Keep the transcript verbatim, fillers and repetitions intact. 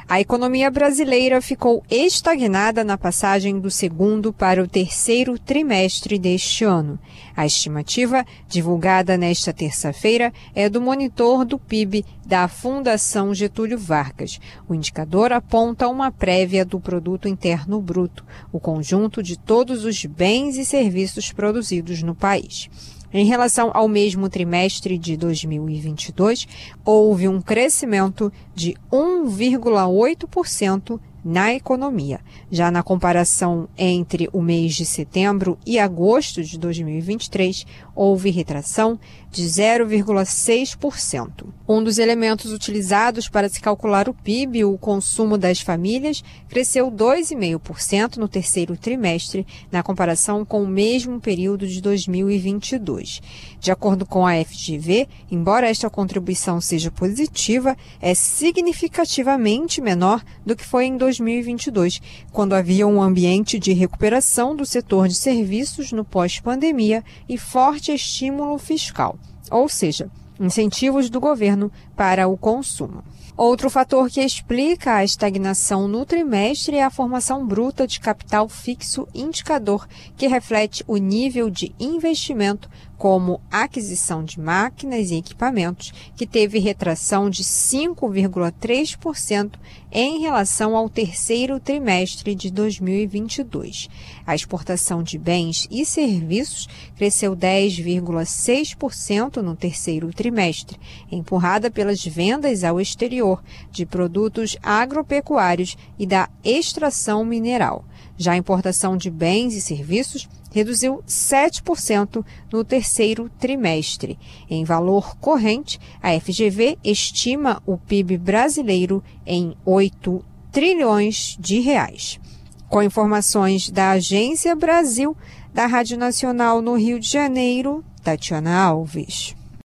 A economia brasileira ficou estagnada na passagem do segundo para o terceiro trimestre deste ano. A estimativa, divulgada nesta terça-feira, é do monitor do P I B da Fundação Getúlio Vargas. O indicador aponta uma prévia do Produto Interno Bruto, o conjunto de todos os bens e serviços produzidos no país. Em relação ao mesmo trimestre de dois mil e vinte e dois, houve um crescimento de um vírgula oito por cento na economia. Já na comparação entre o mês de setembro e agosto de dois mil e vinte e três, houve retração de zero vírgula seis por cento. Um dos elementos utilizados para se calcular o P I B, o consumo das famílias, cresceu dois vírgula cinco por cento no terceiro trimestre, na comparação com o mesmo período de dois mil e vinte e dois. De acordo com a F G V, embora esta contribuição seja positiva, é significativamente menor do que foi em dois mil e vinte e dois, quando havia um ambiente de recuperação do setor de serviços no pós-pandemia e forte estímulo fiscal, ou seja, incentivos do governo para o consumo. Outro fator que explica a estagnação no trimestre é a formação bruta de capital fixo indicador, que reflete o nível de investimento como aquisição de máquinas e equipamentos, que teve retração de cinco vírgula três por cento em relação ao terceiro trimestre de dois mil e vinte e dois. A exportação de bens e serviços cresceu dez vírgula seis por cento no terceiro trimestre, empurrada pelas vendas ao exterior de produtos agropecuários e da extração mineral. Já a importação de bens e serviços reduziu sete por cento no terceiro trimestre. Em valor corrente, a F G V estima o P I B brasileiro em oito trilhões de reais. Com informações da Agência Brasil, da Rádio Nacional no Rio de Janeiro, Tatiana Alves.